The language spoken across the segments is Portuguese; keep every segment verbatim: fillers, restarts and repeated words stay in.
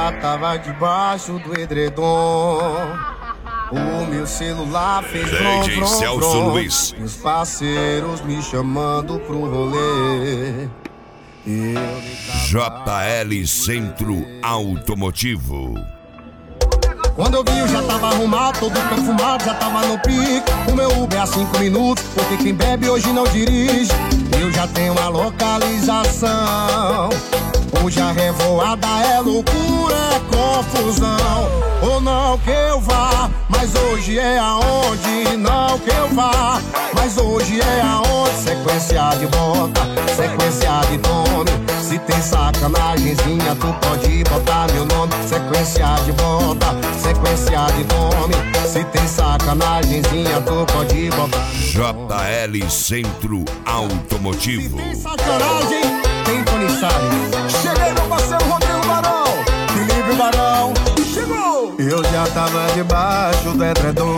já tava debaixo do edredom. O meu celular fez brom, D J brom, Celso brom. Luiz. Meus parceiros me chamando pro rolê. J L Centro Automotivo. Quando eu vi eu já tava arrumado, todo perfumado, já tava no pique. O meu Uber há cinco minutos, porque quem bebe hoje não dirige. Eu já tenho a localização. Hoje a revoada é loucura, é confusão. Ou não que eu vá, mas hoje é aonde. Não que eu vá, mas hoje é aonde. Sequência de bota, sequência de tome. Se tem sacanagemzinha, tu pode botar meu nome. Sequência de bota, sequência de tome. Se tem sacanagemzinha, tu pode botar J L Centro Automotivo. Se tem sacanagem, tem Tony Salles. Cheguei, meu parceiro Rodrigo Barão, Felipe Barão, chegou! Eu já tava debaixo do edredom.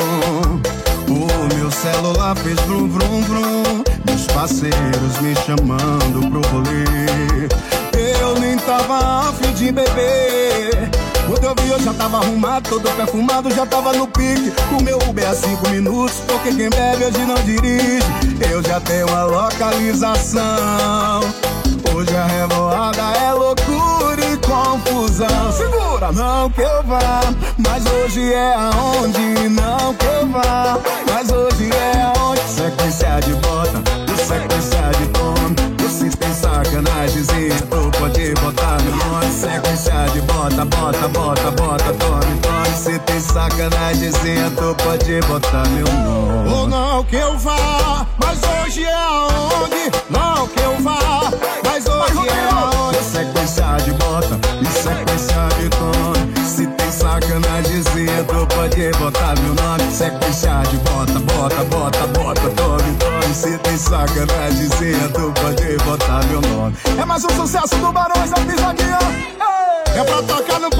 O meu celular fez vrum, vrum, vrum. Meus parceiros me chamando pro rolê. Eu nem tava a fim de beber. Quando eu vi eu já tava arrumado, todo perfumado, já tava no pique. O meu Uber há cinco minutos, porque quem bebe hoje não dirige. Eu já tenho a localização. Hoje a revoada é loucura e confusão. Segura! Não que eu vá, mas hoje é aonde. Não que eu vá, mas hoje é aonde. Sequência de bota, sequência de tome. Se tem sacanagemzinha, tu pode botar meu nome. Sequência de bota, bota, bota, bota, tome, tome. Se tem sacanagemzinha, tu pode botar meu nome. Ou não que eu vá, mas hoje é aonde. Não que eu vá, mas hoje é aonde. Sequência de bota e sequência de tome. Se tem sacanagemzinha, tu pode botar meu nome. Sequência de bota, bota, bota, bota, tome, tome. Se tem sacanagemzinha, tu pode botar meu nome. É mais um sucesso do Barões da Pisadinha. É pra tocar no